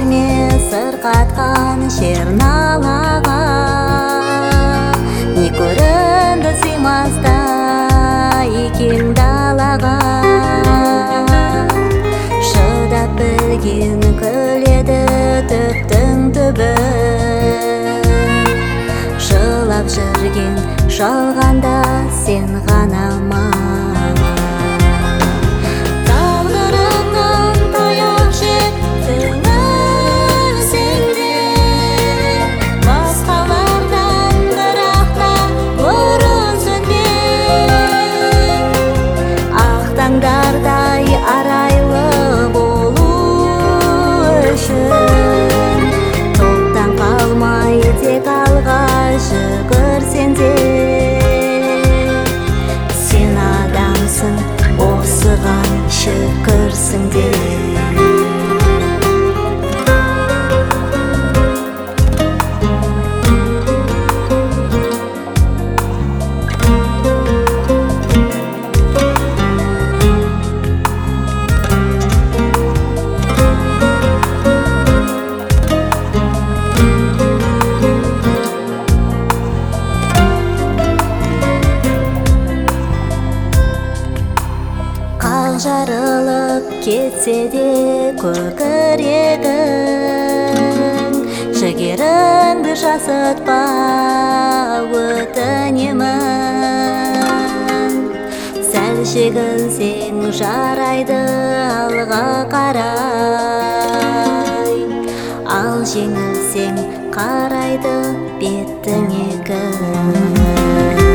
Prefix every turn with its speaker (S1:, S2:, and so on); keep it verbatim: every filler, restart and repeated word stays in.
S1: емес сырқатқан шерналаға, не көрінді сыймастай кең далаға. Шыдап білген күледі түптің түбі, жылап жүрген жалғанда сен ғана ма? Тағдырыңнан таяқ жеп түңілсең де, басқалардан бірақ та бұрын сөнбе. Ақ таңдардай арайлы болу үшін топтан қалмай тек алға жүгірсең де, сен адамсың, осыған шүкірсің де. Жарылып кетсе де көкірегің, жігеріңді жасытпа өтінемін. Сәл шегінсең жарайды алға қарай, ал жеңілсең қарайды беттің екі.